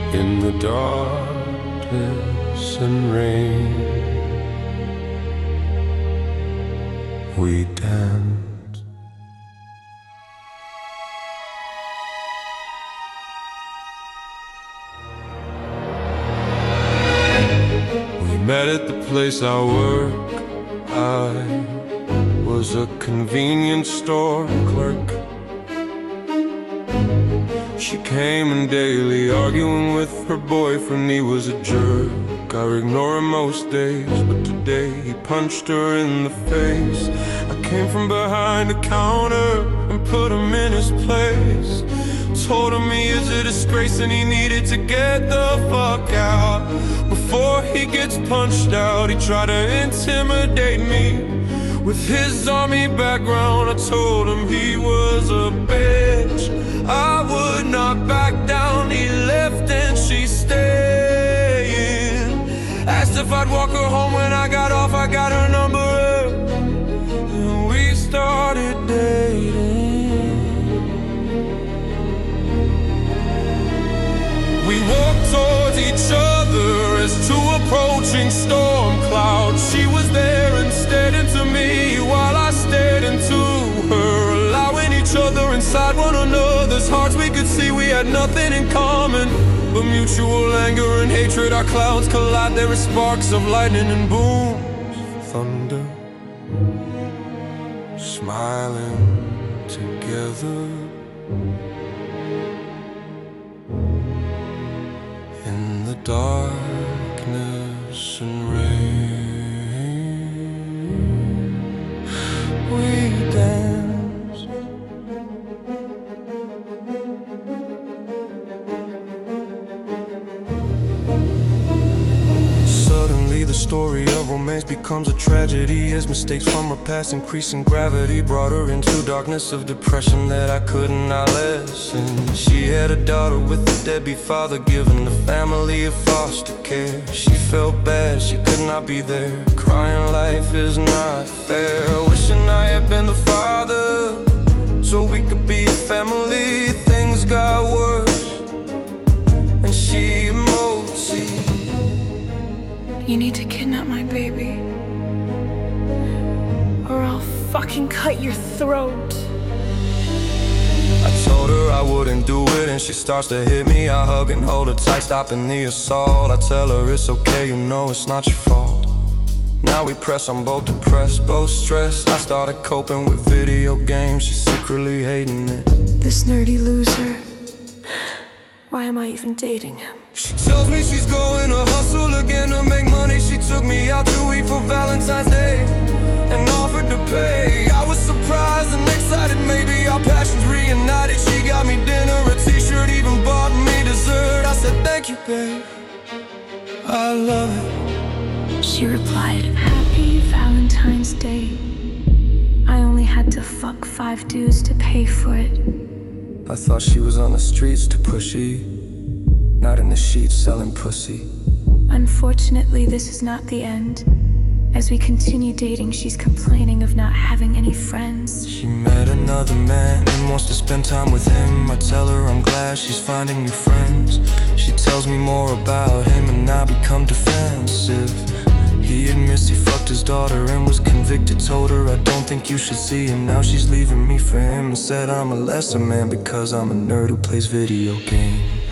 In the darkness and rain, we danced. We met at the place I work. I was a convenience store clerk. She came in daily, arguing with her boyfriend. He was a jerk. I ignore him most days, but today he punched her in the face. I came from behind the counter and put him in his place. Told him he is a disgrace and he needed to get the fuck out. Before he gets punched out, he tried to intimidate me. With his army background, I told him he was a bitch. I would not back down. He left and she's staying. Asked if I'd walk her home. When I got off, I got her number, and we started dating. We walked towards each other as two approaching storm clouds. She was there and stared into me while I stared into her, allowing each other inside one another's hearts. We could see we had nothing in common but mutual anger and hatred. Our clouds collide, there are sparks of lightning and booms of thunder, smiling together. In the darkness and rain, we dance. Suddenly the story of romance becomes a tragedy, as mistakes from her past increasing gravity brought her into darkness of depression that I could not lessen. She had a daughter with a deadbeat father, giving the family a foster care. She felt bad, she could not be there, crying life is not fair. Wishing I had been the father so we could be a family. Things got worse and she emotes. You need to kidnap my baby, or I'll fucking cut your throat. I told her I wouldn't do it, and she starts to hit me. I hug and hold her tight, stopping the assault. I tell her it's okay, you know it's not your fault. Now we press, I'm both depressed, both stressed. I started coping with video games, she's secretly hating it. This nerdy loser, why am I even dating him? She tells me she's going to hustle again to make money. She took me out to eat for Valentine's Day and offered to pay. I was surprised and excited, maybe our passions reunited. She got me dinner, a t-shirt, even bought me dessert. I said thank you, babe, I love it. She replied, Happy Valentine's Day. I only had to fuck 5 dudes to pay for it. I thought she was on the streets too pushy, not in the sheets selling pussy. Unfortunately, this is not the end. As we continue dating, she's complaining of not having any friends. She met another man and wants to spend time with him. I tell her I'm glad she's finding new friends. She tells me more about him and I become defensive. He admits he fucked his daughter and was convicted. Told her I don't think you should see him. Now she's leaving me for him, and said I'm a lesser man because I'm a nerd who plays video games.